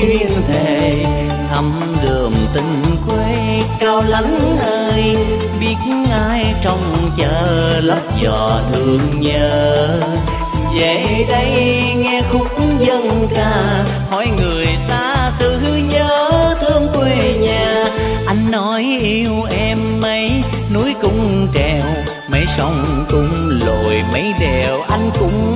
duyên thề, thăm đường tình quê cao lãnh ơi, biết ai trong chờ lấp giò thương nhớ. Về đây nghe khúc dân ca, hỏi người xa xứ nhớ thương quê nhà. Anh nói yêu em mấy núi cũng trèo, mấy sông cũng lội mấy đèo anh cũng